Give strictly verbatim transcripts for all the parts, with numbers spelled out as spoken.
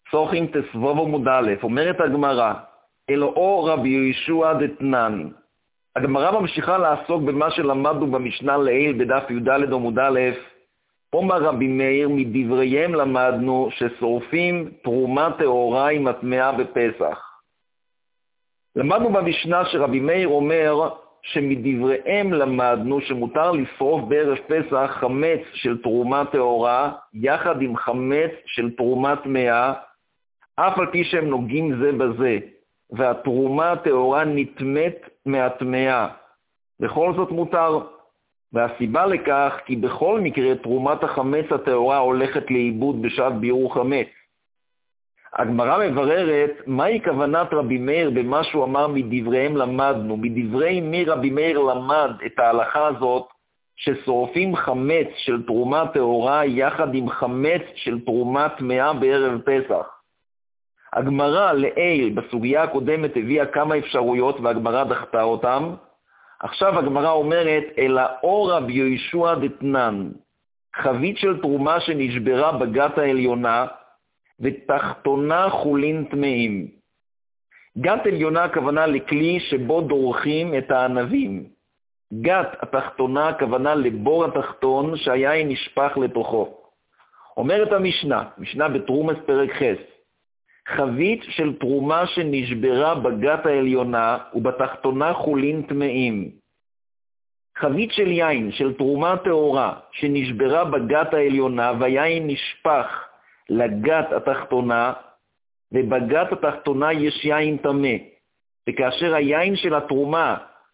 סוכין תסבוב עמוד א', אומרת הגמרא, אלוהו רבי יהושע דתנן. הגמרא ממשיכה לעסוק במה שלמדנו במשנה לעיל בדף י"ד עמוד א', אומר רבי מאיר, מדבריהם למדנו ששורפים תרומה טהורה עם הטמאה בפסח. למדנו במשנה שרבי מאיר אומר שמדבריהם למדנו שמותר לשרוף בערב פסח חמץ של תרומה טהורה יחד עם חמץ של תרומה טמאה, אף על פי שהם נוגעים זה בזה, והתרומה הטהורה נטמאת מהטמאה. בכל זאת מותר. והסיבה לכך כי בכל מקרה תרומת החמץ הטהורה הולכת לאיבוד בשעת ביעור חמץ. הגמרא מבררת מהי כוונת רבי מאיר במה שהוא אמר מדבריהם למדנו. מדברי מי רבי מאיר למד את ההלכה הזאת ששורפים חמץ של תרומה טהורה יחד עם חמץ של תרומה טמאה בערב פסח. הגמרא לעיל בסוגיה הקודמת הביאה כמה אפשרויות והגמרא דחתה אותם. עכשיו הגמרא אומרת, אלא אור רבי יהושע דתנן, חבית של תרומה שנשברה בגת העליונה, ותחתונה חולין טמאים. גת עליונה הכוונה לכלי שבו דורכים את הענבים. גת התחתונה הכוונה לבור התחתון שהיין נשפך לתוכו. אומרת המשנה, משנה בתרומס פרק חס, חבית של תרומה שנשברה בגת העליונה ובתחתונה חולין טמאים. חבית של יין של תרומה טהורה שנשברה בגת העליונה והיין נשפך לגת התחתונה, ובגת התחתונה יש יין טמא. וכאשר היין של התרומה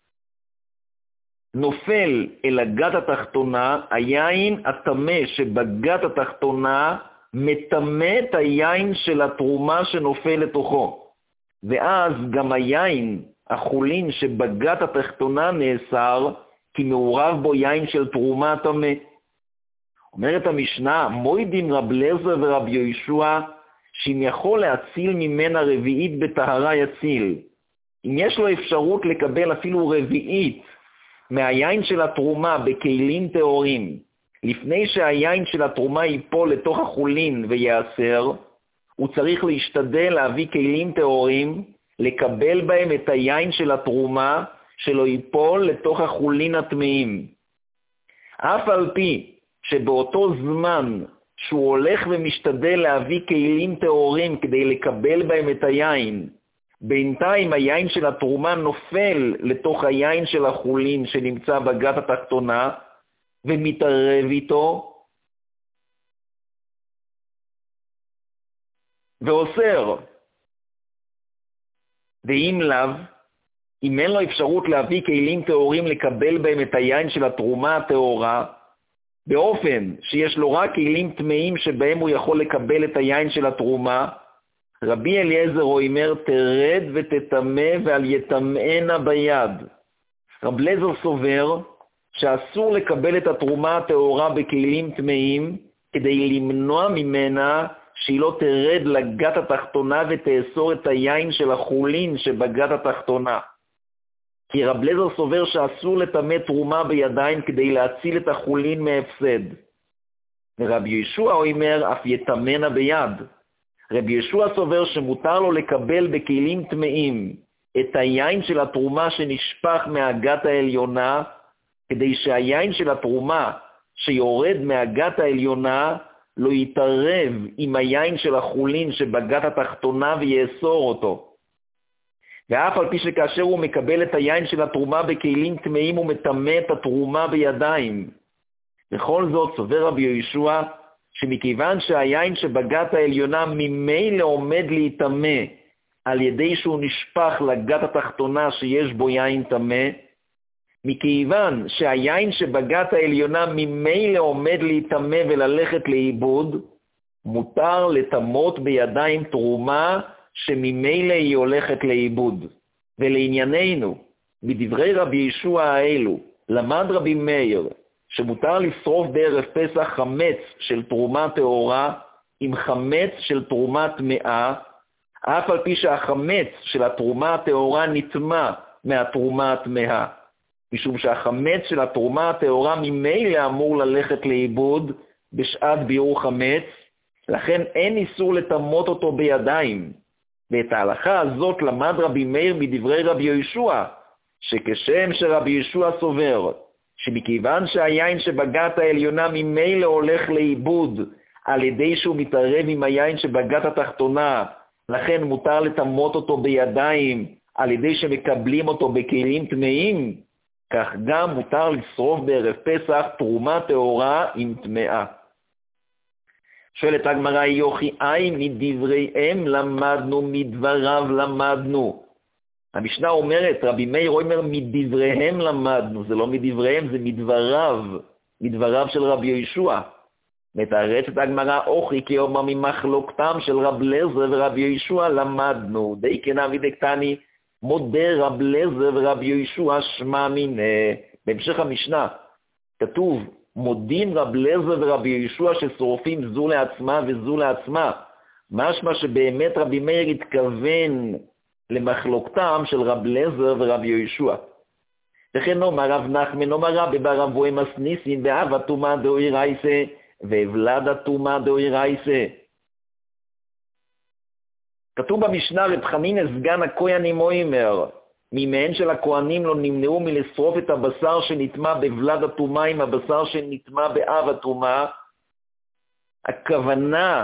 נופל אל הגת התחתונה, היין הטמא שבגת התחתונה מטמא את היין של התרומה שנופל לתוכו. ואז גם היין, החולין שבגת התחתונה נאסר, כי מעורב בו יין של תרומה טמא. אומרת המשנה, מוידים רב לזר ורב יהושע, שאם יכול להציל ממנה רביעית בטהרה יציל. אם יש לו אפשרות לקבל אפילו רביעית מהיין של התרומה בכלים טהורים, לפני שהיין של התרומה ייפול לתוך החולין ויאסר, הוא צריך להשתדל להביא כלים טהורים, לקבל בהם את היין של התרומה, שלא ייפול לתוך החולין הטמאים. אף על פי שבאותו זמן שהוא הולך ומשתדל להביא כלים טהורים כדי לקבל בהם את היין, בינתיים היין של התרומה נופל לתוך היין של החולין שנמצא בגת התחתונה, ומתערב איתו, ואוסר. ואם לאו, אם אין לו אפשרות להביא כלים טהורים לקבל בהם את היין של התרומה הטהורה, באופן שיש לו רק כלים טמאים שבהם הוא יכול לקבל את היין של התרומה, רבי אליעזר אומר, תרד ותטמא ועל יטמאנה ביד. רב אליעזר סובר שאסור לקבל את התרומה הטהורה בכלים טמאים, כדי למנוע ממנה שהיא לא תרד לגת התחתונה ותאסור את היין של החולין שבגת התחתונה. כי רב אליעזר סובר שאסור לטמא תרומה בידיים כדי להציל את החולין מהפסד. ורבי יהושע אומר, אף יטמאנה ביד. רבי יהושע סובר שמותר לו לקבל בכלים טמאים את היין של התרומה שנשפך מהגת העליונה, כדי שהיין של התרומה שיורד מהגת העליונה לא יתערב עם היין של החולין שבגת התחתונה ויאסור אותו. ואף על פי שכאשר הוא מקבל את היין של התרומה בכלים טמאים הוא מטמא את התרומה בידיים. בכל זאת סובר רבי יהושע שמכיוון שהיין שבגת העליונה ממילא עומד להיטמא על ידי שהוא נשפך לגת התחתונה שיש בו יין טמא, מכיוון שהיין שבגת העליונה ממילא עומד להיטמא וללכת לאיבוד, מותר לטמאות בידיים תרומה שממילא היא הולכת לאיבוד. ולענייננו, מדברי רבי יהושע האלו, למד רבי מאיר שמותר לשרוף בערב פסח חמץ של תרומה טהורה עם חמץ של תרומה טמאה, אף על פי שהחמץ של התרומה הטהורה נטמא מהתרומה הטמאה. משום שהחמץ של התרומה הטהורה ממילא אמור ללכת לאיבוד בשעת ביעור חמץ, לכן אין איסור לטמות אותו בידיים. ואת ההלכה הזאת למד רבי מאיר מדברי רבי יהושע, שכשם שרבי יהושע סובר, שמכיוון שהיין שבגת העליונה ממילא הולך לאיבוד, על ידי שהוא מתערב עם היין שבגת התחתונה, לכן מותר לטמות אותו בידיים, על ידי שמקבלים אותו בכלים טמאים, כך גם מותר לשרוף בערב פסח תרומה טהורה עם טמאה. שואלת הגמרא, יוכי אי מדבריהם למדנו, מדבריו למדנו. המשנה אומרת, רבי מאיר אומר מדבריהם למדנו, זה לא מדבריהם, זה מדבריו, מדבריו של רבי יהושע. מתרצת הגמרא, אוכי כי אומר ממחלוקתם של רב לזר ורבי יהושע למדנו. די כנמי דקתני, מודה רב לזר ורבי יהושע שמע מיניה. בהמשך המשנה כתוב, מודים רב לזר ורבי יהושע ששורפים זו לעצמה וזו לעצמה. משמע שבאמת רבי מאיר התכוון למחלוקתם של רב לזר ורבי יהושע. וכן נאמר רב נחמן, נאמר רבי בר אבוה מסניסין באב טומאה דאורייתא והבלד טומאה דאורייתא. כתוב במשנה, רב חנינא סגן הכהנים אומר, ממעין של הכהנים לא נמנעו מלשרוף את הבשר שנטמא בבלד הטומאה עם הבשר שנטמא באב הטומאה. הכוונה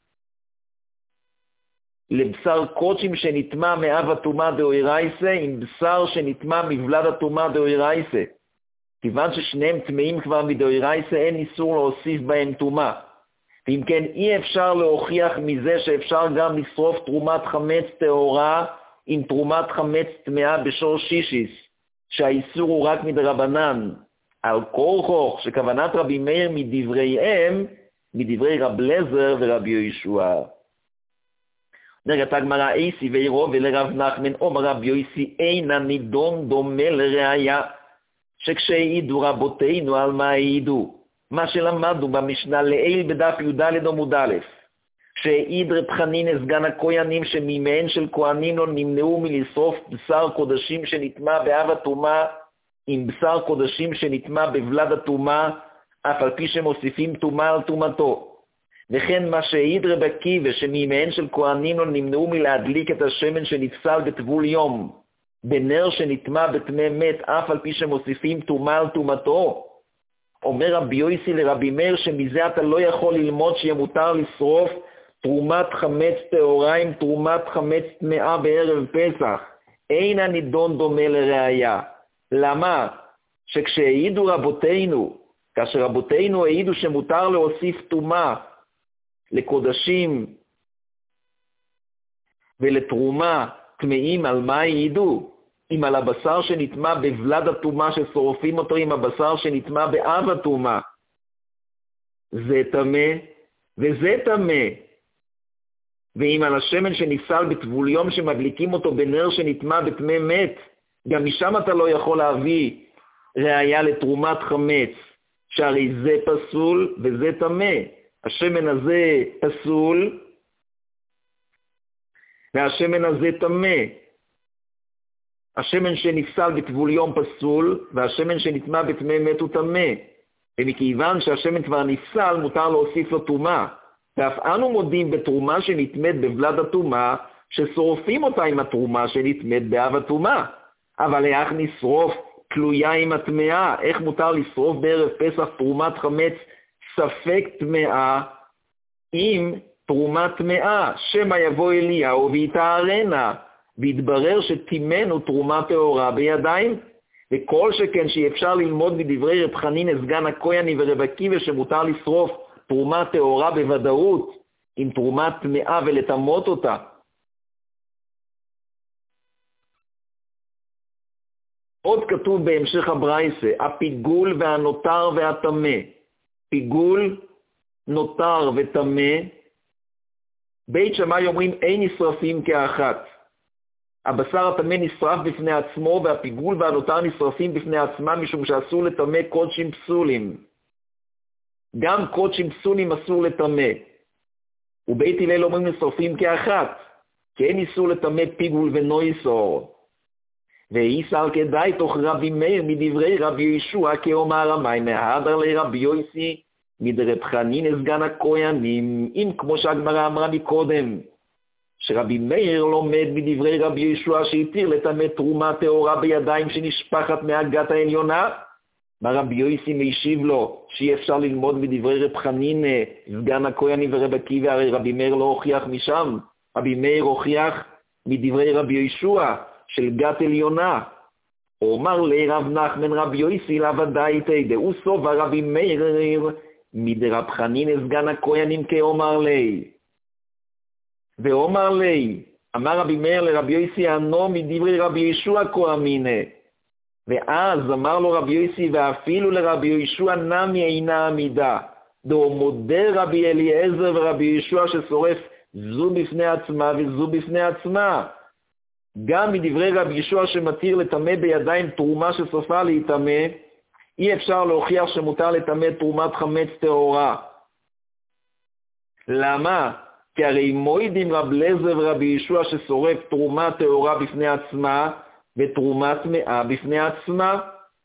לבשר קודשים שנטמא מאב הטומאה דאורייתא עם בשר שנטמא מבלד הטומאה דאורייתא. כיוון ששניהם טמאים כבר מדאורייתא, אין איסור להוסיף בהם טומאה. ואם כן, אי אפשר להוכיח מזה שאפשר גם לשרוף תרומת חמץ טהורה עם תרומת חמץ טמאה בשור שישיס, שהאיסור הוא רק מדרבנן. על כורחו, שכוונת רבי מאיר מדבריהם, מדברי רב לזר ורבי יהושע. נרגעת הגמרא, אייסי ואירו ולרב נחמן, אומר רבי יוסי, אין הנידון דומה לראיה, שכשהעידו רבותינו על מה העידו, מה שלמדנו במשנה לעיל בדף י"ד עמוד א', שהעיד רב חנינא סגן הכהנים שממעין של כהנים לא נמנעו מלשרוף בשר קודשים שנטמא באב הטומאה עם בשר קודשים שנטמא בבלד הטומאה, אף על פי שמוסיפים טומאה על טומאתו. וכן מה שהעיד רב עקיבא שממעין של כהנים לא נמנעו מלהדליק את השמן שנפסל בטבול יום בנר שנטמא בטמא מת, אף על פי שמוסיפים טומאה על טומאתו. אומר רבי יוסי לרבי מאיר שמזה אתה לא יכול ללמוד שיהיה מותר לשרוף תרומת חמץ טהורה עם תרומת חמץ טמאה בערב פסח. אין הנידון דומה לראיה. למה? שכשהעידו רבותינו, כאשר רבותינו העידו שמותר להוסיף טומאה לקודשים ולתרומה טמאים, על מה העידו? אם על הבשר שנטמא בבלד הטומאה ששורפים אותו עם הבשר שנטמא באב הטומאה. זה טמא וזה טמא. ואם על השמן שנפסל בטבול יום שמדליקים אותו בנר שנטמא בטמא מת, גם משם אתה לא יכול להביא ראיה לתרומת חמץ, שהרי זה פסול וזה טמא. השמן הזה פסול והשמן הזה טמא. השמן שנפסל בטבול יום פסול, והשמן שנטמא בטמא מת הוא טמא. ומכיוון שהשמן כבר נפסל, מותר להוסיף לו טומאה. ואף אנו מודים בתרומה שנטמאת בבלד הטומאה, ששורפים אותה עם התרומה שנטמאת באב הטומאה. אבל איך נשרוף תלויה עם הטמאה? איך מותר לשרוף בערב פסח תרומת חמץ ספק טמאה עם תרומת טמאה? שמא יבוא אליהו ויתארנה, והתברר שטימנו תרומה טהורה בידיים. וכל שכן שאפשר ללמוד מדברי רב חנינא סגן הכהנים ורב עקיבא שמותר לשרוף תרומה טהורה בוודאות עם תרומת טמאה ולטמאות אותה. עוד כתוב בהמשך הברייתא, הפיגול והנותר והטמא. פיגול, נותר וטמא, בית שמאי אומרים אין נשרפים כאחת. הבשר הטמא נשרף בפני עצמו, והפיגול והנותר נשרפים בפני עצמם, משום שאסור לטמא קודשים פסולים. גם קודשים פסולים אסור לטמא. ובית הלל אומרים נשרפים כאחת, כי אין איסור לטמא פיגול ונויסור. ואיסר כדאי תוך רבי מאיר מדברי רבי יהושע כאומר המי מהדר לרבי יוסי מדרב חנינא סגן הכהנים, אם כמו שהגמרא אמרה מקודם, שרבי מאיר לומד מדברי רבי ישוע שהתיר לטמא תרומה טהורה בידיים שנשפכת מהגת העליונה, מה רבי יוסי משיב לו שאי אפשר ללמוד מדברי רב חנינא סגן הכהנים ורב עקיבא, הרי רבי מאיר לא הוכיח משם, רבי מאיר הוכיח מדברי רבי ישוע של גת עליונה. אומר לי רב נחמן רבי יוסי לבדאיתא דאו סובר רבי מאיר מדרב חנינא סגן הכהנים כאומר לי. ואומר לי, אמר רבי מאיר לרבי יוסי, ענו מדברי רבי ישוע כה אמינא. ואז אמר לו רבי יוסי, ואפילו לרבי ישוע נמי אינה עמידה. דו מודה רבי אליעזר ורבי ישוע ששורף זו בפני עצמה וזו בפני עצמה. גם מדברי רבי ישוע שמתיר לטמא בידיים תרומה שסופה להיטמא, אי אפשר להוכיח שמותר לטמא תרומת חמץ טהורה. למה? כי הרי מועידים רב אליעזר ורבי ישוע ששורף תרומה טהורה בפני עצמה ותרומה טמאה בפני עצמה.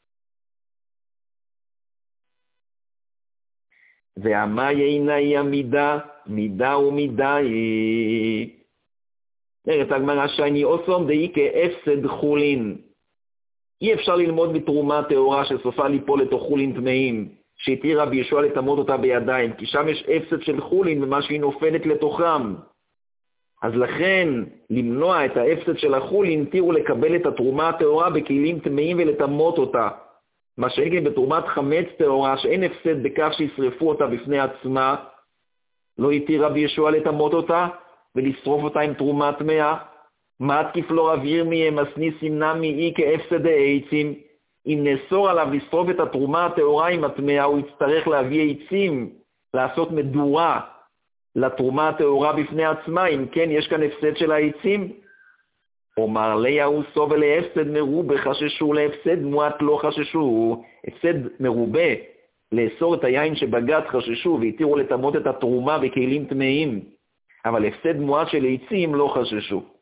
והמה אינה היא המידה? מידה ומידה היא. אומרת הגמרא שייני אוסום דאי כאפסד חולין. אי אפשר ללמוד מתרומה טהורה שסופה ליפול לתוך חולין טמאים, שהתיר רבי ישוע לטמאות אותה בידיים, כי שם יש הפסד של חולין במה שהיא נופלת לתוכם. אז לכן, למנוע את ההפסד של החולין, תירו לקבל את התרומה הטהורה בכלים טמאים ולטמאות אותה. מה שאין כן בתרומת חמץ טהורה, שאין הפסד בכך שישרפו אותה בפני עצמה, לא התיר רבי ישוע לטמאות אותה ולשרוף אותה עם תרומה טמאה. מה תקיף לו רב ירמיה מסניס ימנע מאי כאפסד העצים? אם נאסור עליו לשרוף את התרומה הטהורה עם הטמאה, הוא יצטרך להביא עצים, לעשות מדורה לתרומה הטהורה בפני עצמה, אם כן יש כאן הפסד של העצים. אומר ליהו סובל להפסד מרובה חששו, להפסד מועט לא חששו. הפסד מרובה, לאסור את היין שבגת חששו, והתירו לטמאות את התרומה בכלים טמאים, אבל הפסד מועט של עצים לא חששו.